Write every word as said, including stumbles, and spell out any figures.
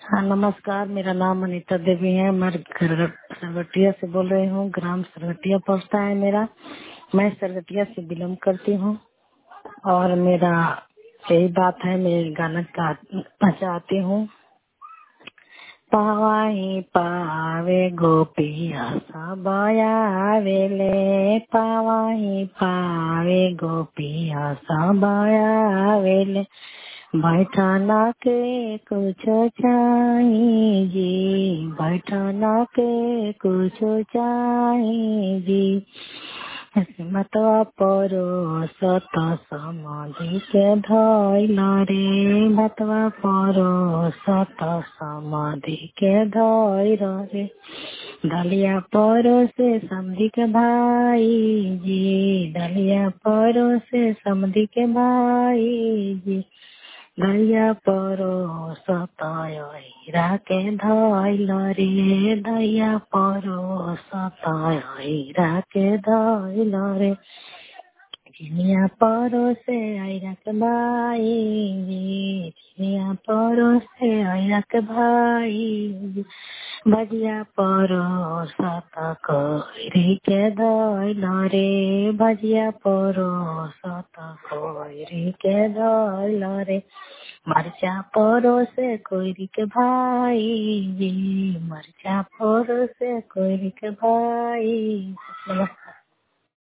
हाँ नमस्कार, मेरा नाम अनीता देवी है। मैं घर सरगटिया से बोल रही हूँ। ग्राम सरगटिया पड़ता है मेरा। मैं सरगटिया से बिलोंग करती हूँ और मेरा यही बात है, मैं गाना गाना चाहती हूँ। पावाही पावे गोपिया सबया वेले, पावाही पावे गोपिया सबया वेले, बैठाना के कुछ चाहिए जी, बैठाना के कुछ चाहिए जी। मतवा परो सत समाधि के धैल रे, मतवा परो सत समाधि के धैल रे, दलिया परो से समधि के भाई जी, दलिया परो से समधि के भाई जी, दलिया परो सतायरा के धैल रे, दलिया परो सतायरा के धैल रे, चिनिया परो से आयरा के भाई जी, चिनिया परो से आयरा के भाई, भजिया परो सत कोयरी के धैल रे, भजिया परो सत कोयरी के धैल रे, मरचा परो से कोयरी के भाई जी, मरचा परो से कोयरी के भाई।